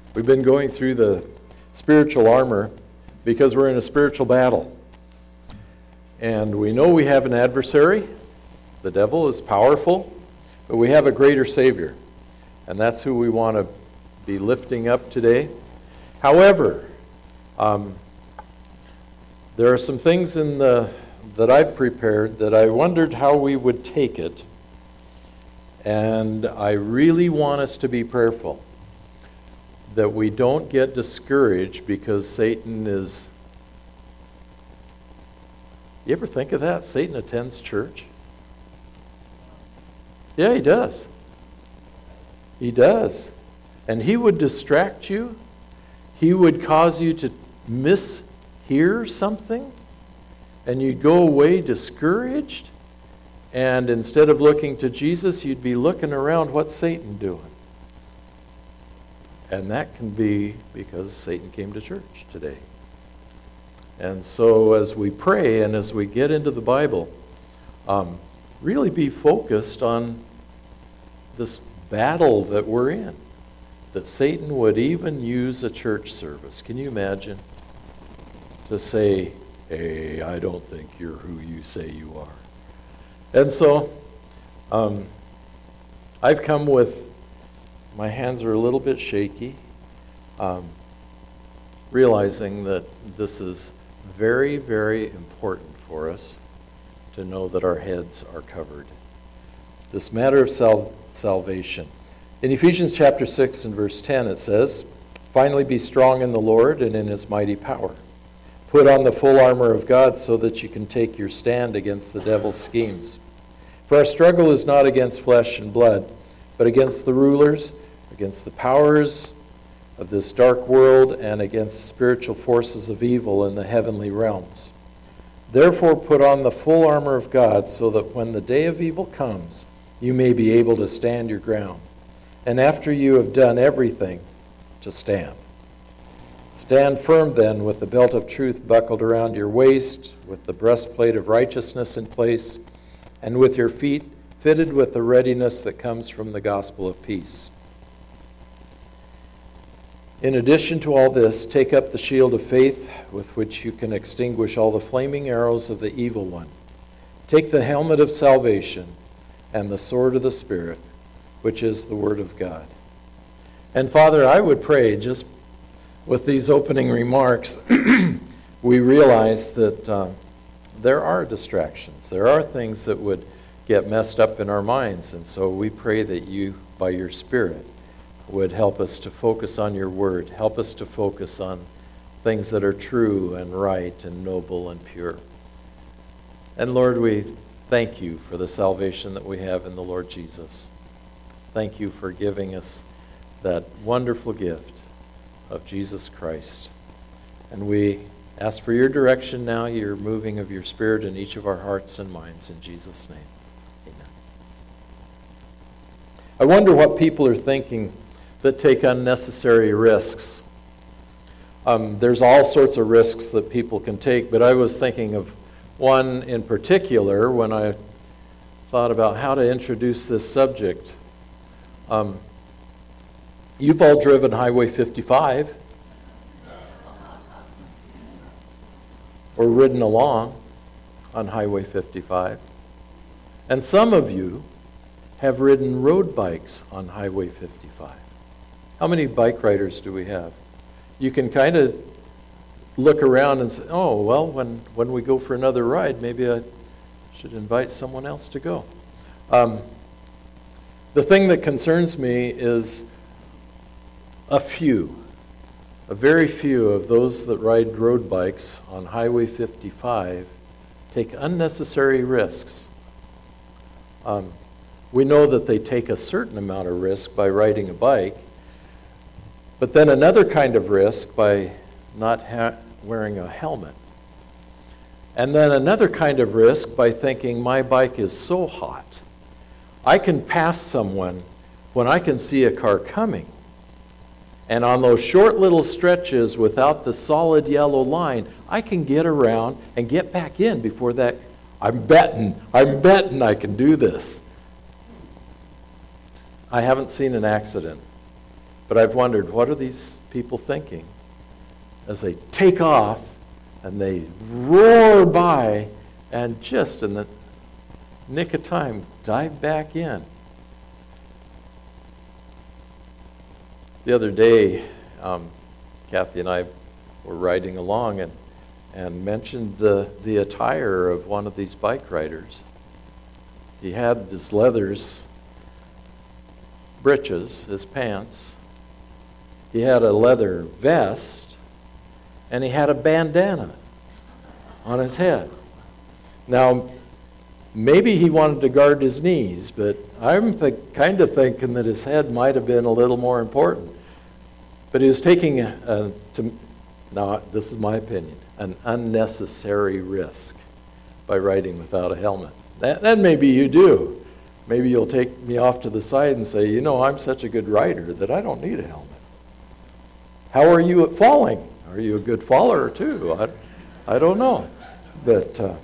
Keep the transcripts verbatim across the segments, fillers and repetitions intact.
We've been going through the spiritual armor because we're in a spiritual battle. And we know we have an adversary. The devil is powerful, but we have a greater Savior. And that's who we want to be lifting up today. However, um, there are some things in the that I've prepared that I wondered how we would take it. And I really want us to be prayerful that we don't get discouraged because Satan is... You ever think of that? Satan attends church? Yeah, he does. He does. And he would distract you. He would cause you to mishear something. And you'd go away discouraged. And instead of looking to Jesus, you'd be looking around, what's Satan doing? And that can be because Satan came to church today. And so as we pray and as we get into the Bible, um, really be focused on this battle that we're in. That Satan would even use a church service. Can you imagine? To say, hey, I don't think you're who you say you are. And so, um, I've come with, my hands are a little bit shaky, um, realizing that this is very, very important for us to know that our heads are covered. This matter of sal- salvation. In Ephesians chapter six and verse ten it says, "Finally be strong in the Lord and in his mighty power. Put on the full armor of God so that you can take your stand against the devil's schemes. For our struggle is not against flesh and blood, but against the rulers, against the powers of this dark world, and against spiritual forces of evil in the heavenly realms. Therefore put on the full armor of God so that when the day of evil comes, you may be able to stand your ground. And after you have done everything, to stand. Stand firm then with the belt of truth buckled around your waist, with the breastplate of righteousness in place, and with your feet fitted with the readiness that comes from the gospel of peace. In addition to all this, take up the shield of faith with which you can extinguish all the flaming arrows of the evil one. Take the helmet of salvation and the sword of the Spirit, which is the word of God." And Father, I would pray just with these opening remarks, we realize that uh, there are distractions. There are things that would get messed up in our minds. And so we pray that you, by your Spirit, would help us to focus on your word. Help us to focus on things that are true and right and noble and pure. And Lord, we thank you for the salvation that we have in the Lord Jesus. Thank you for giving us that wonderful gift of Jesus Christ. And we ask for your direction now, your moving of your Spirit in each of our hearts and minds. In Jesus' name, amen. I wonder what people are thinking that take unnecessary risks. Um, there's all sorts of risks that people can take, but I was thinking of one in particular when I thought about how to introduce this subject. Um, you've all driven Highway fifty-five or ridden along on Highway fifty-five. And some of you have ridden road bikes on Highway fifty-five. How many bike riders do we have? You can kind of look around and say, oh, well, when, when we go for another ride, maybe I should invite someone else to go. Um, the thing that concerns me is a few, a very few of those that ride road bikes on Highway fifty-five take unnecessary risks. Um, we know that they take a certain amount of risk by riding a bike, but then another kind of risk by not ha- wearing a helmet. And then another kind of risk by thinking, my bike is so hot, I can pass someone when I can see a car coming. And on those short little stretches without the solid yellow line, I can get around and get back in before that. I'm betting, I'm betting I can do this. I haven't seen an accident, But I've wondered, what are these people thinking as they take off and they roar by and just in the nick of time dive back in? The other day, um, Kathy and I were riding along and, and mentioned the, the attire of one of these bike riders. He had his leathers, breeches, his pants. He had a leather vest, and he had a bandana on his head. Now, maybe he wanted to guard his knees, but I'm th- kind of thinking that his head might have been a little more important. But he was taking, a, a, to, now this is my opinion, an unnecessary risk by riding without a helmet. That, that maybe you do. Maybe you'll take me off to the side and say, you know, I'm such a good rider that I don't need a helmet. How are you at falling? Are you a good faller too? I, I don't know. But uh,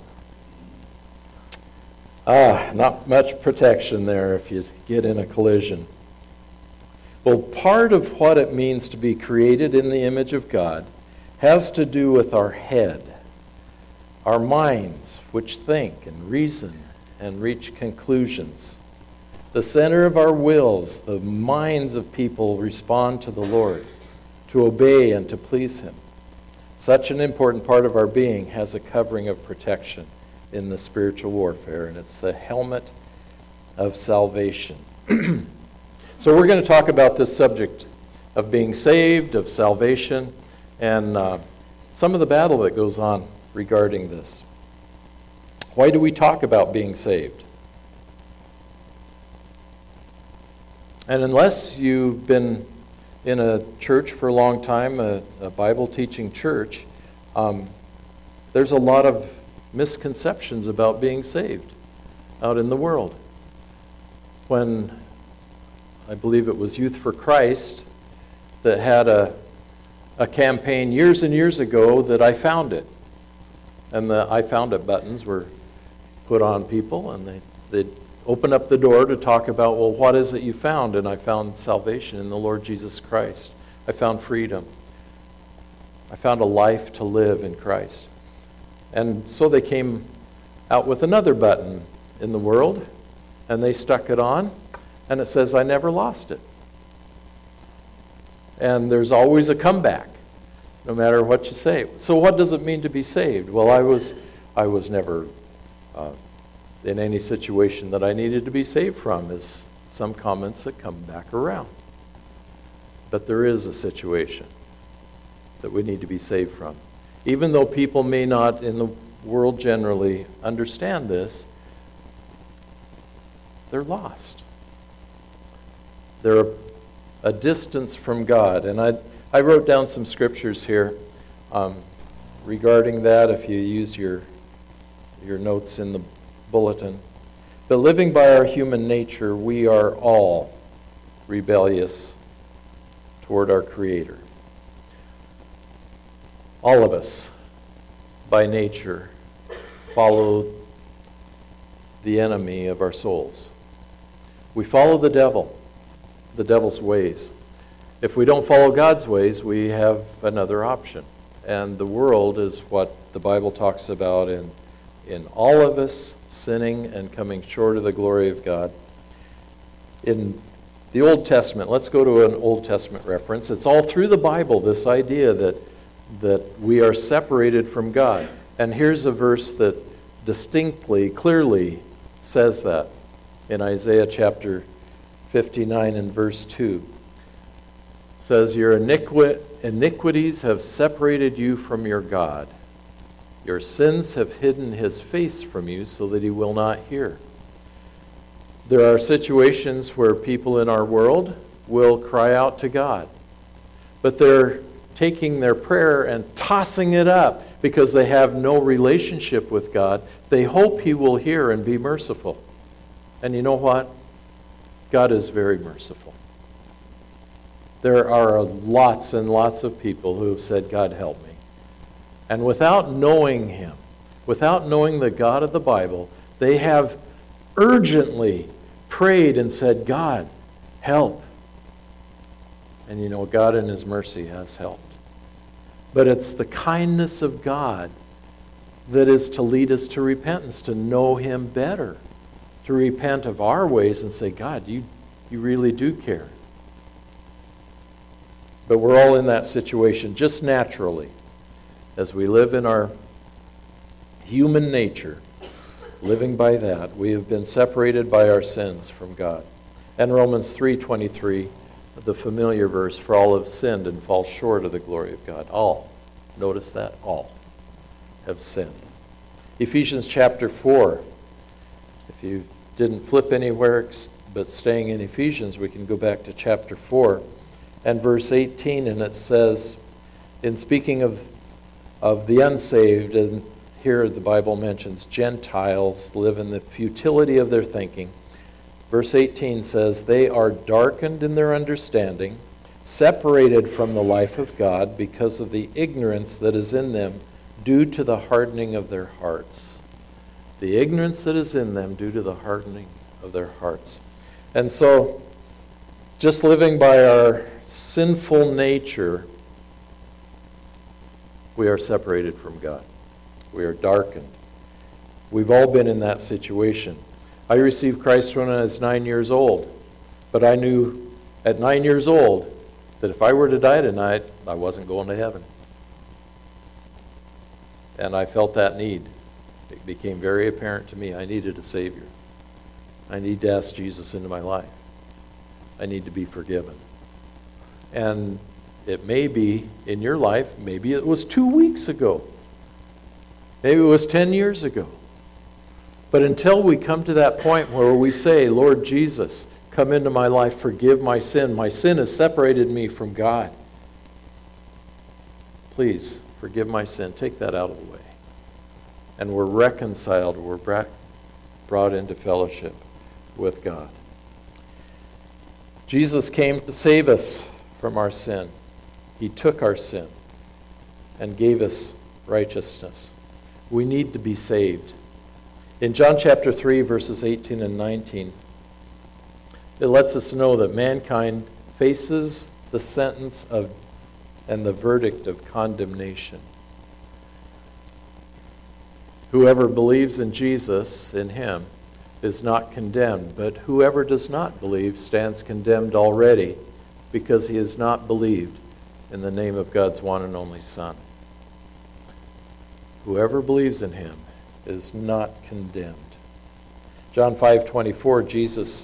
ah, not much protection there if you get in a collision. Well, part of what it means to be created in the image of God has to do with our head, our minds, which think and reason and reach conclusions. The center of our wills, the minds of people respond to the Lord, to obey and to please Him. Such an important part of our being has a covering of protection in the spiritual warfare, and it's the helmet of salvation. So we're going to talk about this subject of being saved, of salvation, and uh, some of the battle that goes on regarding this. Why do we talk about being saved? And unless you've been in a church for a long time, a, a Bible-teaching church, um, there's a lot of misconceptions about being saved out in the world. When I believe it was Youth for Christ that had a, a campaign years and years ago that I found it. And the I found it buttons were put on people, and they, they'd open up the door to talk about, well, what is it you found? And I found salvation in the Lord Jesus Christ. I found freedom. I found a life to live in Christ. And so they came out with another button in the world, and they stuck it on, and it says, I never lost it. And there's always a comeback, no matter what you say. So what does it mean to be saved? Well, I was, I was never uh, in any situation that I needed to be saved from, is some comments that come back around. But there is a situation that we need to be saved from. Even though people may not in the world generally understand this, they're lost. They're a, a distance from God. And I, I wrote down some scriptures here um, regarding that, if you use your, your notes in the bulletin. But living by our human nature, we are all rebellious toward our Creator. All of us, by nature, follow the enemy of our souls. We follow the devil, the devil's ways. If we don't follow God's ways, we have another option. And the world is what the Bible talks about in, in all of us sinning and coming short of the glory of God. In the Old Testament, let's go to an Old Testament reference. It's all through the Bible, this idea that, that we are separated from God. And here's a verse that distinctly, clearly says that in Isaiah chapter fifty-nine and verse two. It says, your iniqui- iniquities have separated you from your God. Your sins have hidden His face from you so that He will not hear. There are situations where people in our world will cry out to God, but they're taking their prayer and tossing it up because they have no relationship with God. They hope He will hear and be merciful. And you know what? God is very merciful. There are lots and lots of people who have said, God, help me. And without knowing Him, without knowing the God of the Bible, they have urgently prayed and said, God, help. And you know, God in His mercy has helped. But it's the kindness of God that is to lead us to repentance, to know Him better, to repent of our ways and say, God, you, you really do care. But we're all in that situation just naturally. As we live in our human nature, living by that, we have been separated by our sins from God. And Romans three twenty-three, the familiar verse, for all have sinned and fall short of the glory of God. All. Notice that, all have sinned. Ephesians chapter four. If you didn't flip anywhere but staying in Ephesians, we can go back to chapter four and verse eighteen, and it says, in speaking of, of the unsaved, and here the Bible mentions Gentiles live in the futility of their thinking. Verse eighteen says, they are darkened in their understanding, separated from the life of God because of the ignorance that is in them due to the hardening of their hearts. The ignorance that is in them due to the hardening of their hearts. And so, just living by our sinful nature, we are separated from God. We are darkened. We've all been in that situation. I received Christ when I was nine years old, but I knew at nine years old that if I were to die tonight, I wasn't going to heaven. And I felt that need. It became very apparent to me I needed a Savior. I need to ask Jesus into my life. I need to be forgiven. And it may be in your life, maybe it was two weeks ago. Maybe it was ten years ago. But until we come to that point where we say, Lord Jesus, come into my life, forgive my sin. My sin has separated me from God. Please, forgive my sin. Take that out of the way. And we're reconciled. We're brought into fellowship with God. Jesus came to save us from our sin. He took our sin and gave us righteousness. We need to be saved. In John chapter three, verses eighteen and nineteen, it lets us know that mankind faces the sentence of and the verdict of condemnation. Whoever believes in Jesus, in Him, is not condemned, but whoever does not believe stands condemned already, because he has not believed in the name of God's one and only Son. Whoever believes in Him is not condemned. John five twenty-four, Jesus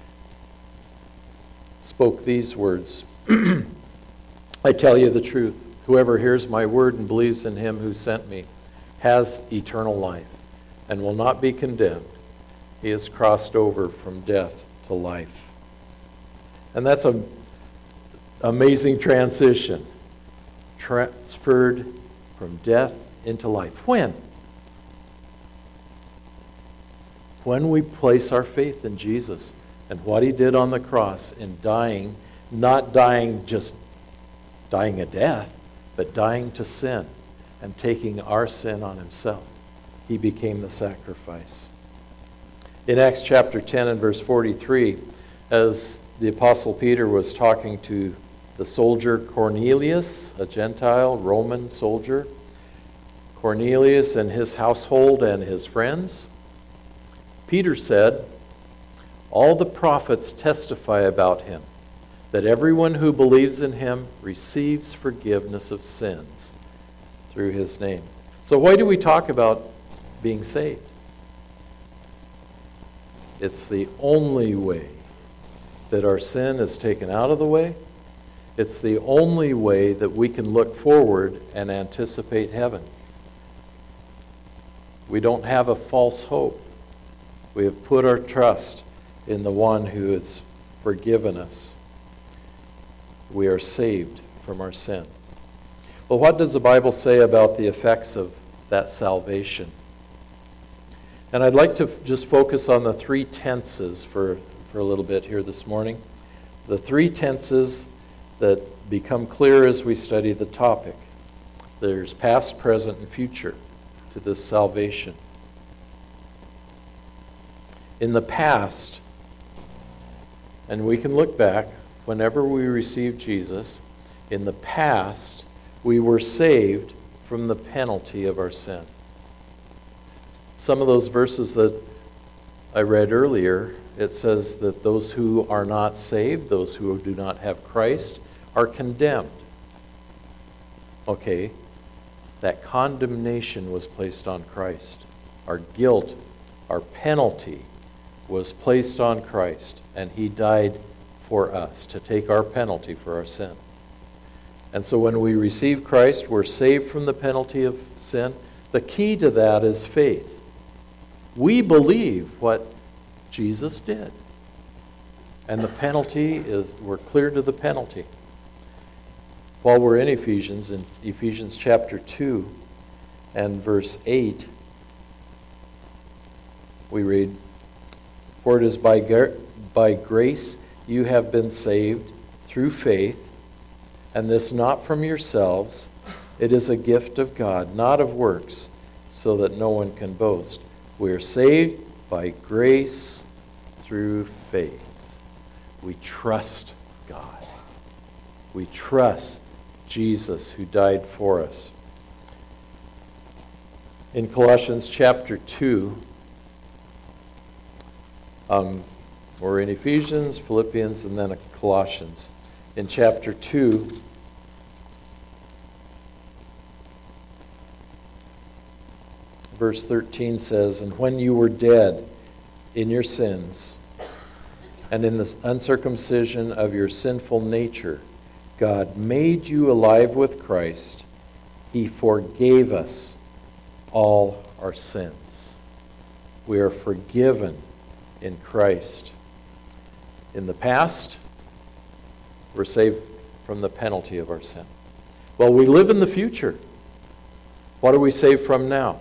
spoke these words, I tell you the truth, whoever hears my word and believes in Him who sent me has eternal life and will not be condemned. He has crossed over from death to life. And that's an amazing transition. Transferred from death into life. When? When we place our faith in Jesus and what He did on the cross in dying, not dying just dying a death, but dying to sin and taking our sin on Himself. He became the sacrifice. In Acts chapter ten and verse forty-three, as the Apostle Peter was talking to the soldier Cornelius, a Gentile Roman soldier, Cornelius and his household and his friends, Peter said, all the prophets testify about Him, that everyone who believes in Him receives forgiveness of sins through His name. So why do we talk about being saved? It's the only way that our sin is taken out of the way. It's the only way that we can look forward and anticipate heaven. We don't have a false hope. We have put our trust in the one who has forgiven us. We are saved from our sin. Well, what does the Bible say about the effects of that salvation? And I'd like to just focus on the three tenses for, for a little bit here this morning. The three tenses that become clear as we study the topic. There's past, present, and future to this salvation. In the past, and we can look back whenever we received Jesus, in the past, we were saved from the penalty of our sin. Some of those verses that I read earlier, it says that those who are not saved, those who do not have Christ, are condemned. Okay, that condemnation was placed on Christ. Our guilt, our penalty was placed on Christ, and he died for us to take our penalty for our sin. And so when we receive Christ, we're saved from the penalty of sin. The key to that is faith. We believe what Jesus did. And the penalty is, we're clear to the penalty. While we're in Ephesians, in Ephesians chapter two and verse eight, we read, "For it is by, gar- by grace you have been saved through faith, and this not from yourselves. It is a gift of God, not of works, so that no one can boast." We are saved by grace through faith. We trust God. We trust Jesus who died for us. In Colossians chapter two, um, we're in Ephesians, Philippians, and then Colossians. In chapter two, verse thirteen says, "And when you were dead in your sins and in the uncircumcision of your sinful nature, God made you alive with Christ. He forgave us all our sins." We are forgiven in Christ. In the past, we're saved from the penalty of our sin. Well, we live in the future. What are we saved from now?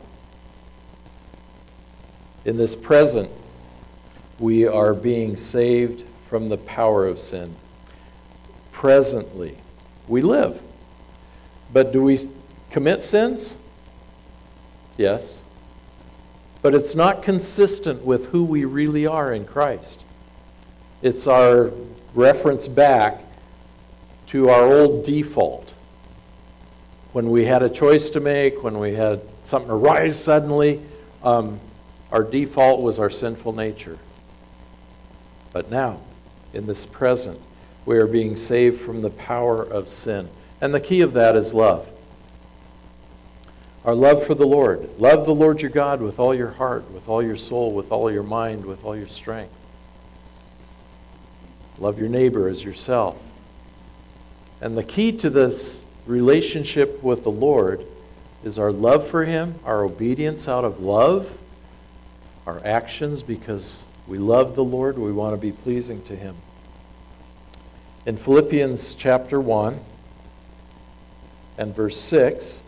In this present, we are being saved from the power of sin. Presently, we live. But do we commit sins? Yes. But it's not consistent with who we really are in Christ. It's our reference back to our old default. When we had a choice to make, when we had something arise suddenly, um, our default was our sinful nature. But now, in this present, we are being saved from the power of sin. And the key of that is love. Our love for the Lord. Love the Lord your God with all your heart, with all your soul, with all your mind, with all your strength. Love your neighbor as yourself. And the key to this relationship with the Lord is our love for him, our obedience out of love, our actions because we love the Lord, we want to be pleasing to him. In Philippians chapter one and verse six,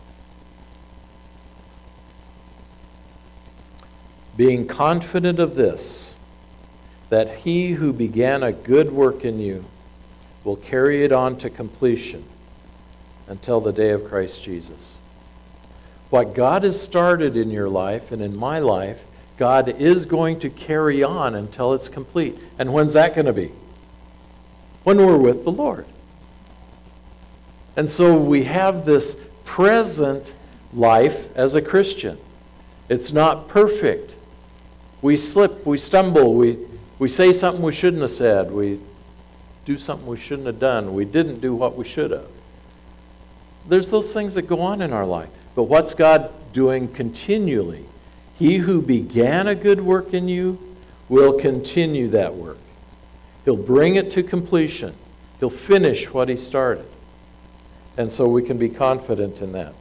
"Being confident of this, that he who began a good work in you will carry it on to completion until the day of Christ Jesus." What God has started in your life and in my life, God is going to carry on until it's complete. And when's that going to be? When we're with the Lord. And so we have this present life as a Christian. It's not perfect. We slip, we stumble, we, we say something we shouldn't have said, we do something we shouldn't have done, we didn't do what we should have. There's those things that go on in our life. But what's God doing continually? He who began a good work in you will continue that work. He'll bring it to completion. He'll finish what he started. And so we can be confident in that.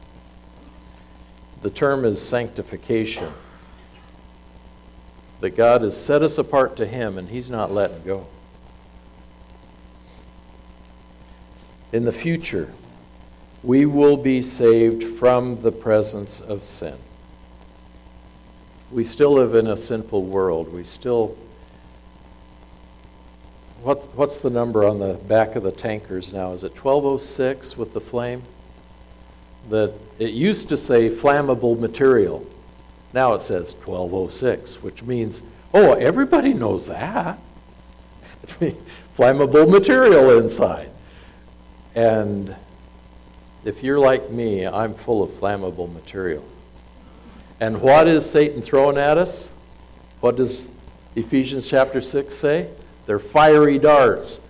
The term is sanctification. That God has set us apart to him and he's not letting go. In the future, we will be saved from the presence of sin. We still live in a sinful world. We still... What, what's the number on the back of the tankers now? Is it twelve oh six with the flame? That it used to say flammable material. Now it says twelve oh six, which means, oh, everybody knows that. flammable material inside. And if you're like me, I'm full of flammable material. And what is Satan throwing at us? What does Ephesians chapter six say? They're fiery darts.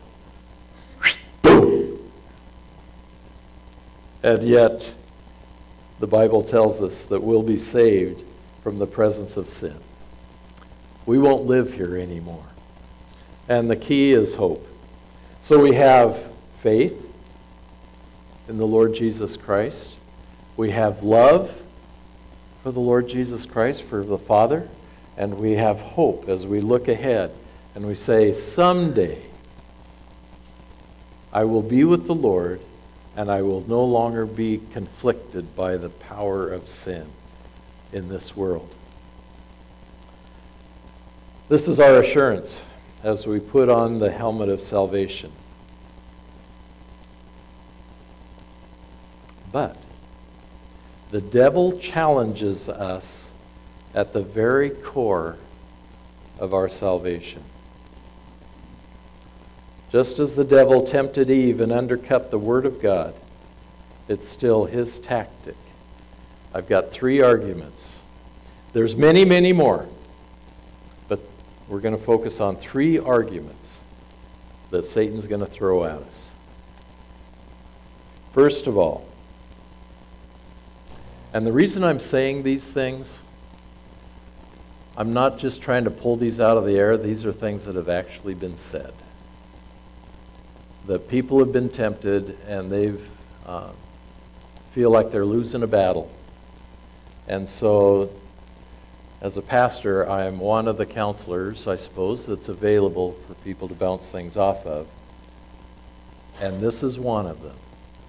And yet, the Bible tells us that we'll be saved from the presence of sin. We won't live here anymore. And the key is hope. So we have faith in the Lord Jesus Christ. We have love for the Lord Jesus Christ, for the Father. And we have hope as we look ahead and we say, someday I will be with the Lord and I will no longer be conflicted by the power of sin in this world. This is our assurance as we put on the helmet of salvation. But the devil challenges us at the very core of our salvation. Just as the devil tempted Eve and undercut the Word of God, it's still his tactic. I've got three arguments. There's many, many more, but we're going to focus on three arguments that Satan's going to throw at us. First of all, and the reason I'm saying these things, I'm not just trying to pull these out of the air. These are things that have actually been said. That people have been tempted and they uh, feel like they're losing a battle. And so, as a pastor, I am one of the counselors, I suppose, that's available for people to bounce things off of. And this is one of them.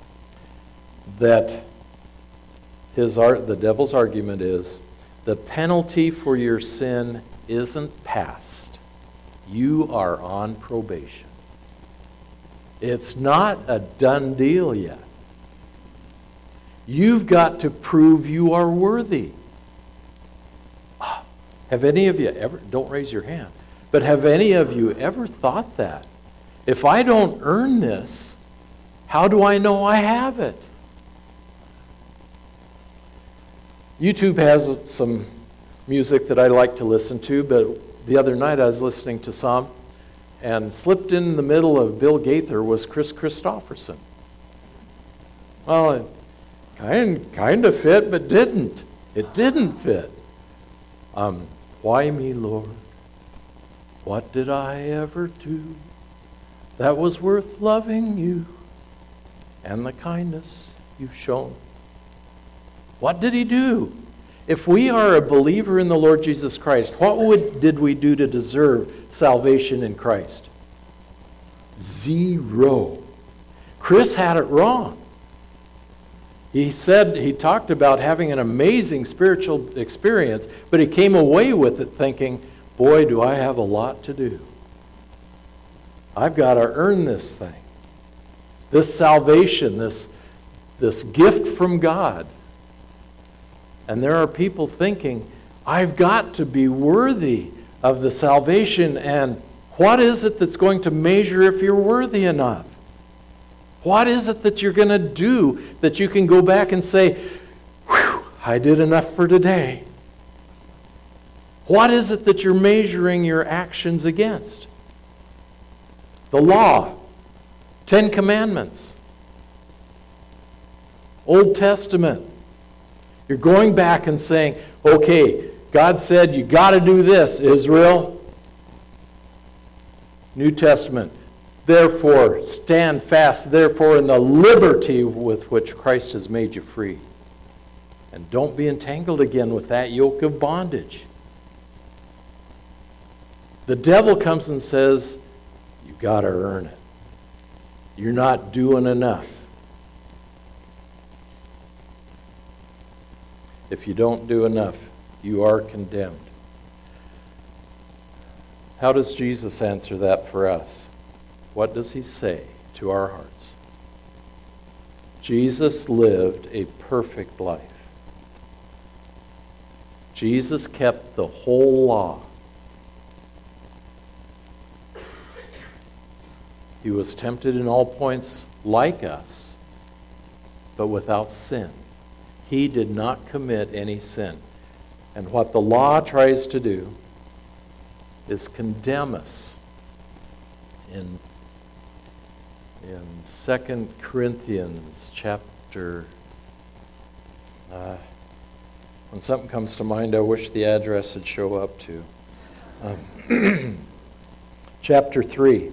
That his art, the devil's argument is, the penalty for your sin isn't passed. You are on probation. It's not a done deal yet. You've got to prove you are worthy. Have any of you ever, don't raise your hand, but have any of you ever thought that? If I don't earn this, how do I know I have it? YouTube has some music that I like to listen to, but the other night I was listening to some, and slipped in the middle of Bill Gaither was Chris Christopherson. Well, it kind, kind of fit, but didn't. It didn't fit. Um, why me, Lord? What did I ever do that was worth loving you and the kindness you've shown? What did he do? If we are a believer in the Lord Jesus Christ, what would, did we do to deserve salvation in Christ? Zero. Chris had it wrong. He said, he talked about having an amazing spiritual experience, but he came away with it thinking, boy, do I have a lot to do. I've got to earn this thing. This salvation, this, this gift from God. And there are people thinking, I've got to be worthy of the salvation, and what is it that's going to measure if you're worthy enough? What is it that you're going to do that you can go back and say, whew, I did enough for today? What is it that you're measuring your actions against? The law, Ten Commandments, Old Testament. You're going back and saying, okay, God said you got to do this, Israel. New Testament. Therefore, stand fast, therefore, in the liberty with which Christ has made you free. And don't be entangled again with that yoke of bondage. The devil comes and says, you got to earn it. You're not doing enough. If you don't do enough, you are condemned. How does Jesus answer that for us? What does he say to our hearts? Jesus lived a perfect life. Jesus kept the whole law. He was tempted in all points like us, but without sin. He did not commit any sin. And what the law tries to do is condemn us. In, in Second Corinthians chapter, uh, when something comes to mind, I wish the address would show up to. Um, chapter three.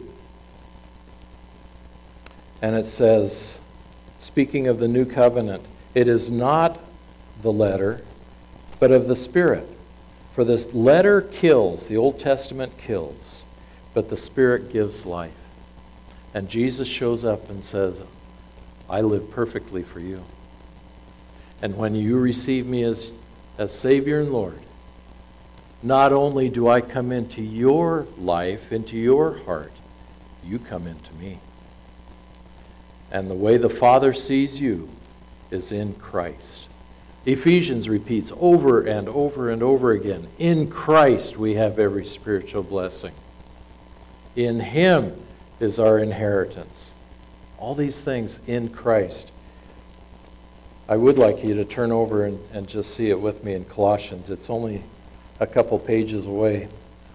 And it says, speaking of the new covenant, it is not the letter, but of the Spirit. For this letter kills, the Old Testament kills, but the Spirit gives life. And Jesus shows up and says, I live perfectly for you. And when you receive me as, as Savior and Lord, not only do I come into your life, into your heart, you come into me. And the way the Father sees you is in Christ. Ephesians repeats over and over and over again, in Christ we have every spiritual blessing. In Him is our inheritance. All these things in Christ. I would like you to turn over and, and just see it with me in Colossians. It's only a couple pages away.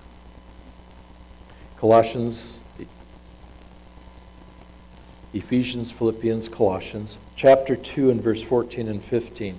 Colossians, Ephesians, Philippians, Colossians, chapter two and verse fourteen and fifteen.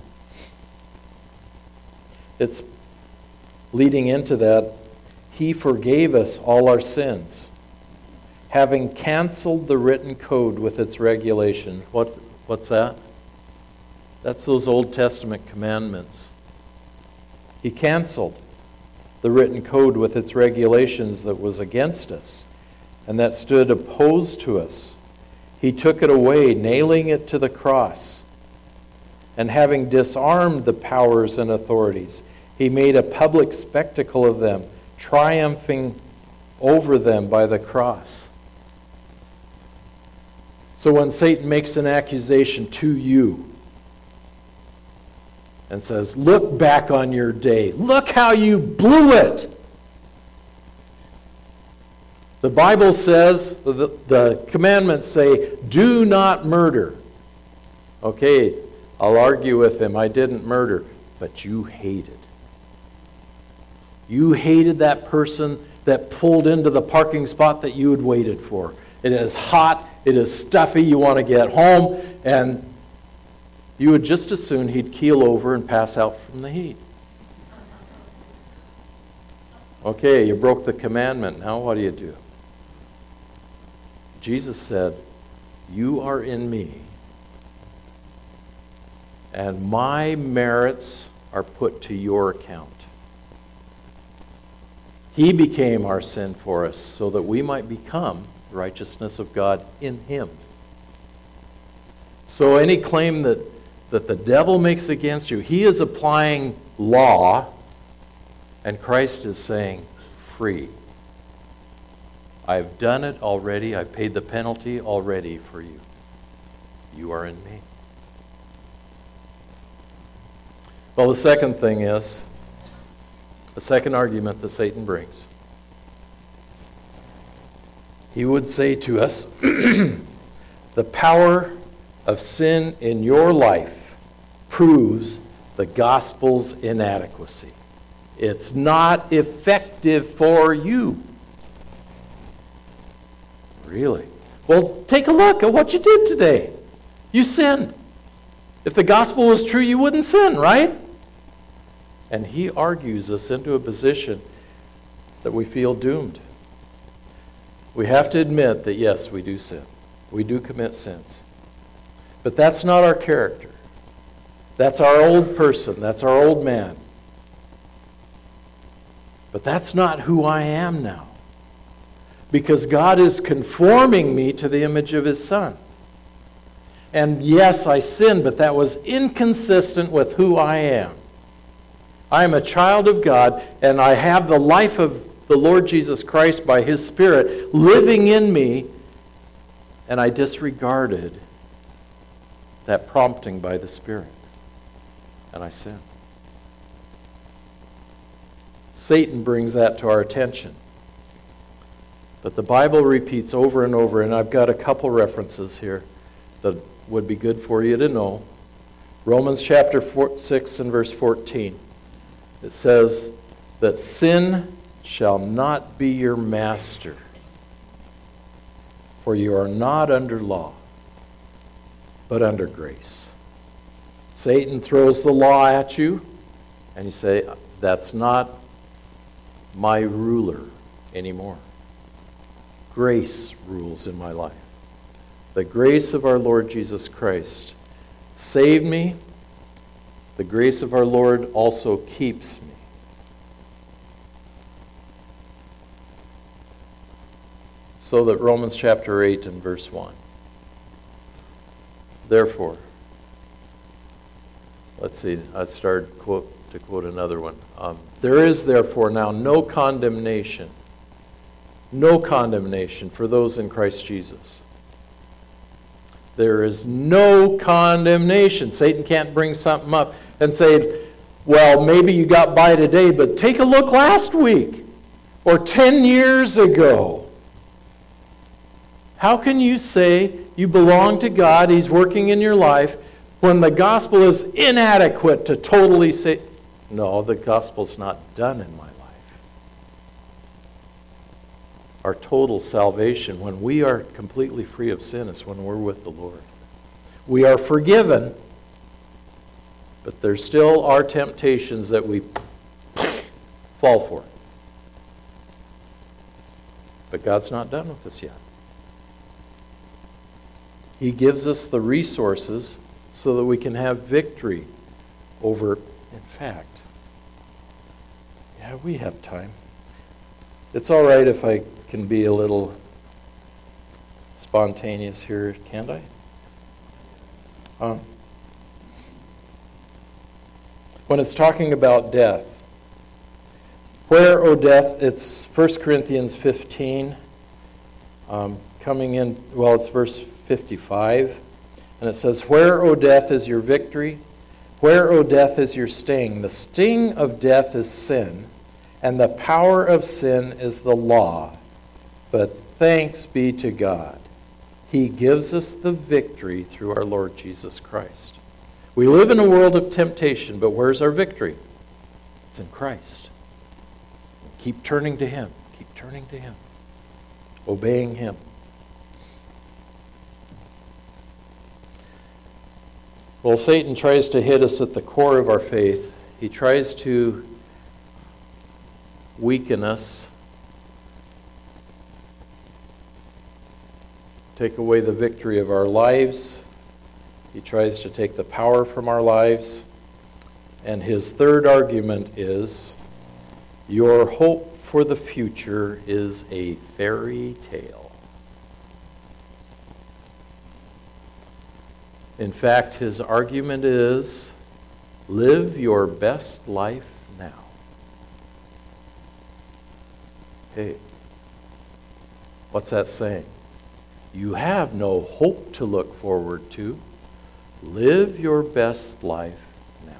It's leading into that. He forgave us all our sins, having canceled the written code with its regulation. What's, what's that? That's those Old Testament commandments. He canceled the written code with its regulations that was against us and that stood opposed to us. He took it away, nailing it to the cross. And having disarmed the powers and authorities, he made a public spectacle of them, triumphing over them by the cross. So when Satan makes an accusation to you and says, look back on your day, look how you blew it. The Bible says, the, the commandments say, do not murder. Okay, I'll argue with him, I didn't murder, but you hated. You hated that person that pulled into the parking spot that you had waited for. It is hot, it is stuffy, you want to get home, and you would just as soon he'd keel over and pass out from the heat. Okay, you broke the commandment, now what do you do? Jesus said, you are in me, and my merits are put to your account. He became our sin for us so that we might become the righteousness of God in Him. So any claim that, that the devil makes against you, he is applying law, and Christ is saying, free. I've done it already. I've paid the penalty already for you. You are in me. Well, the second thing is, the second argument that Satan brings. He would say to us, the power of sin in your life proves the gospel's inadequacy. It's not effective for you. Really? Well, take a look at what you did today. You sinned. If the gospel was true, you wouldn't sin, right? And he argues us into a position that we feel doomed. We have to admit that, yes, we do sin. We do commit sins. But that's not our character. That's our old person. That's our old man. But that's not who I am now. Because God is conforming me to the image of His Son. And yes, I sinned, but that was inconsistent with who I am. I am a child of God, and I have the life of the Lord Jesus Christ by His Spirit living in me, and I disregarded that prompting by the Spirit, and I sinned. Satan brings that to our attention. But the Bible repeats over and over, and I've got a couple references here that would be good for you to know. Romans chapter four, six and verse fourteen. It says that sin shall not be your master, for you are not under law, but under grace. Satan throws the law at you, and you say, that's not my ruler anymore. Grace rules in my life. The grace of our Lord Jesus Christ saved me. The grace of our Lord also keeps me. So that Romans chapter eight and verse one. Therefore, let's see, I started quote, to quote another one. Um, there is therefore now no condemnation, no condemnation for those in Christ Jesus. There is no condemnation. Satan can't bring something up and say, well, maybe you got by today, but take a look last week or ten years ago. How can you say you belong to God, He's working in your life, when the gospel is inadequate to totally say, no, the gospel's not done in my life. Our total salvation, when we are completely free of sin, is when we're with the Lord. We are forgiven, but there still are temptations that we fall for. But God's not done with us yet. He gives us the resources so that we can have victory over, in fact, yeah, we have time. It's all right if I can be a little spontaneous here, can't I? Um, when it's talking about death, where, O death, it's First Corinthians fifteen, um, coming in, well, it's verse fifty-five, and it says, where, O death, is your victory? Where, O death, is your sting? The sting of death is sin, and the power of sin is the law. But thanks be to God. He gives us the victory through our Lord Jesus Christ. We live in a world of temptation, but where's our victory? It's in Christ. Keep turning to Him. Keep turning to Him. Obeying Him. Well, Satan tries to hit us at the core of our faith. He tries to weaken us, take away the victory of our lives. He tries to take the power from our lives. And his third argument is, your hope for the future is a fairy tale. In fact, his argument is, live your best life now. Hey, what's that saying? You have no hope to look forward to. Live your best life now.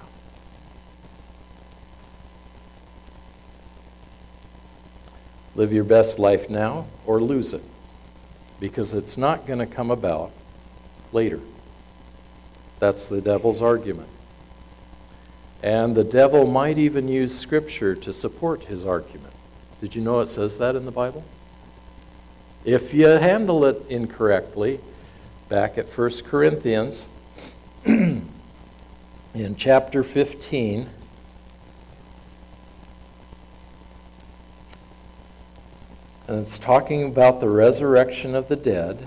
Live your best life now or lose it, because it's not going to come about later. That's the devil's argument. And the devil might even use Scripture to support his argument. Did you know it says that in the Bible? If you handle it incorrectly, back at First Corinthians, in chapter fifteen, and it's talking about the resurrection of the dead,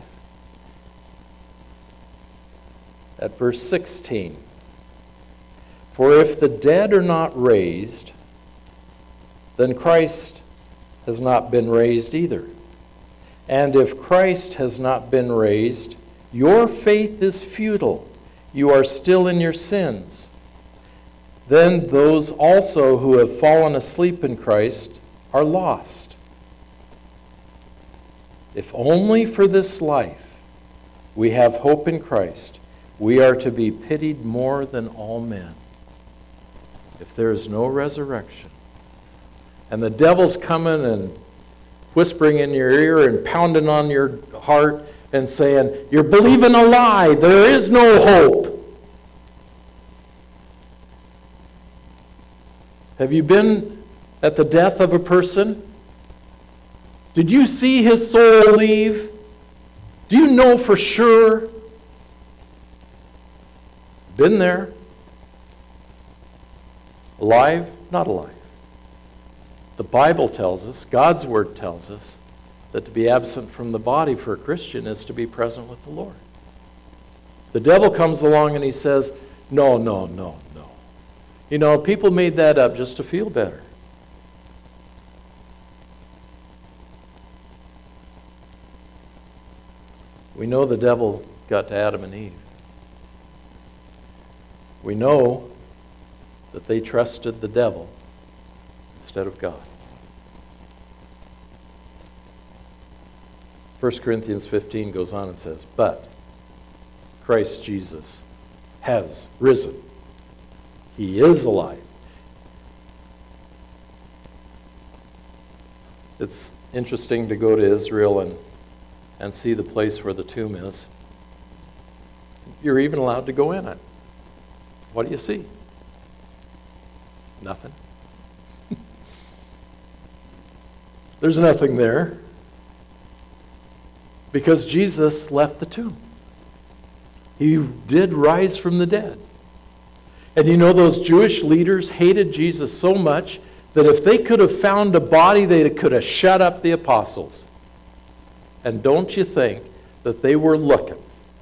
at verse sixteen. For if the dead are not raised, then Christ has not been raised either. And if Christ has not been raised, your faith is futile. You are still in your sins. Then those also who have fallen asleep in Christ are lost. If only for this life we have hope in Christ, we are to be pitied more than all men. If there is no resurrection, and the devil's coming and whispering in your ear and pounding on your heart and saying, "You're believing a lie. There is no hope." Have you been at the death of a person? Did you see his soul leave? Do you know for sure? Been there. Alive? Not alive. The Bible tells us, God's Word tells us, that to be absent from the body for a Christian is to be present with the Lord. The devil comes along and he says, no, no, no, no. You know, people made that up just to feel better. We know the devil got to Adam and Eve. We know that they trusted the devil instead of God. First Corinthians fifteen goes on and says, "But Christ Jesus has risen. He is alive." It's interesting to go to Israel and, and see the place where the tomb is. You're even allowed to go in it. What do you see? Nothing. There's nothing there because Jesus left the tomb. He did rise from the dead. And you know, those Jewish leaders hated Jesus so much that if they could have found a body, they could have shut up the apostles. And don't you think that they were looking?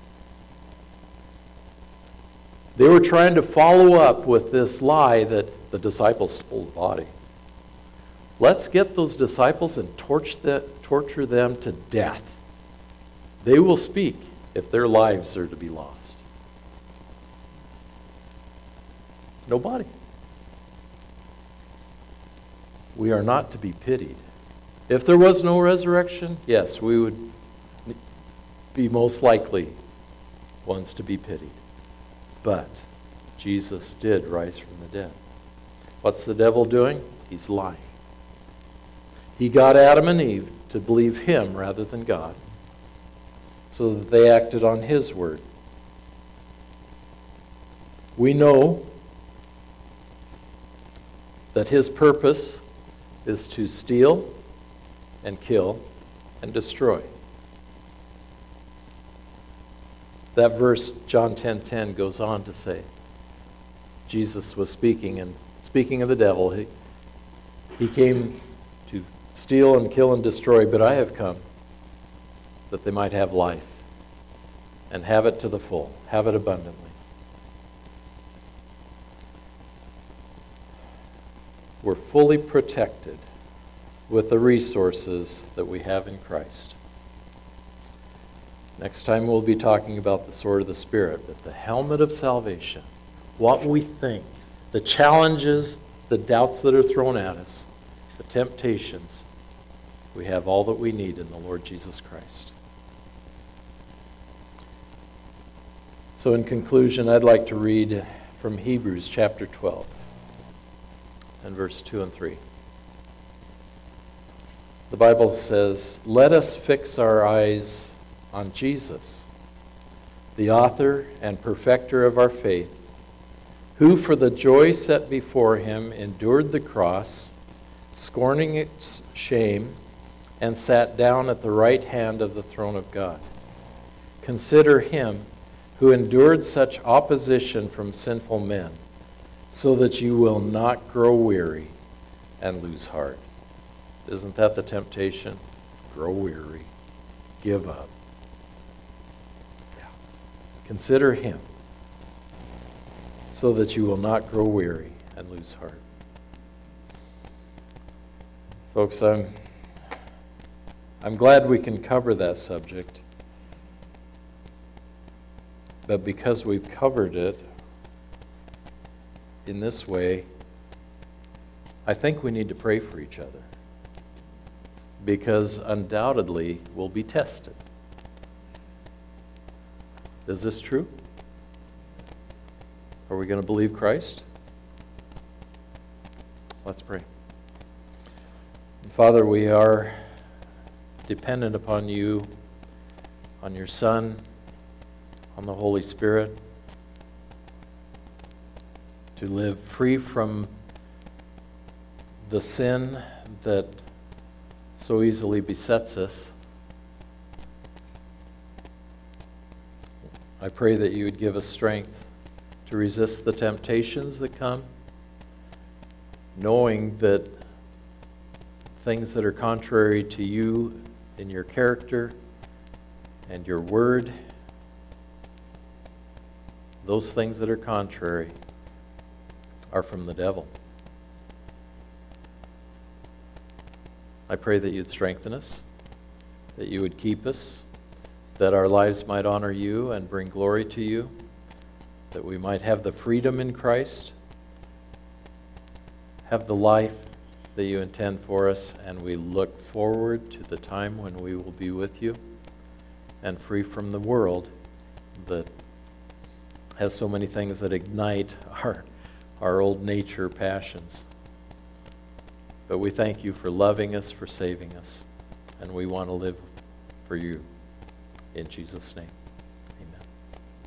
They were trying to follow up with this lie that the disciples stole the body. Let's get those disciples and torch the, torture them to death. They will speak if their lives are to be lost. No body. We are not to be pitied. If there was no resurrection, yes, we would be most likely ones to be pitied. But Jesus did rise from the dead. What's the devil doing? He's lying. He got Adam and Eve to believe him rather than God, so that they acted on his word. We know that his purpose is to steal and kill and destroy. That verse, John ten ten, goes on to say, Jesus was speaking, and speaking of the devil, he, he came to steal and kill and destroy, but I have come that they might have life and have it to the full, have it abundantly. We're fully protected with the resources that we have in Christ. Next time we'll be talking about the sword of the Spirit, but the helmet of salvation, what we think, the challenges, the doubts that are thrown at us, the temptations, we have all that we need in the Lord Jesus Christ. So in conclusion, I'd like to read from Hebrews chapter twelve and verse two and three. The Bible says, "Let us fix our eyes on Jesus, the author and perfecter of our faith, who for the joy set before him endured the cross, scorning its shame, and sat down at the right hand of the throne of God. Consider him who endured such opposition from sinful men, so that you will not grow weary and lose heart." Isn't that the temptation? Grow weary. Give up. Yeah. Consider him, so that you will not grow weary and lose heart. Folks, I'm, I'm glad we can cover that subject. But because we've covered it in this way, I think we need to pray for each other. Because undoubtedly we'll be tested. Is this true? Are we going to believe Christ? Let's pray. Father, we are dependent upon you, on your Son, on the Holy Spirit, to live free from the sin that so easily besets us. I pray that you would give us strength to resist the temptations that come, knowing that things that are contrary to you in your character and your word, those things that are contrary are from the devil. I pray that you'd strengthen us, that you would keep us, that our lives might honor you and bring glory to you, that we might have the freedom in Christ, have the life that you intend for us, and we look forward to the time when we will be with you and free from the world that has so many things that ignite our, our old nature passions. But we thank you for loving us, for saving us, and we want to live for you. In Jesus' name.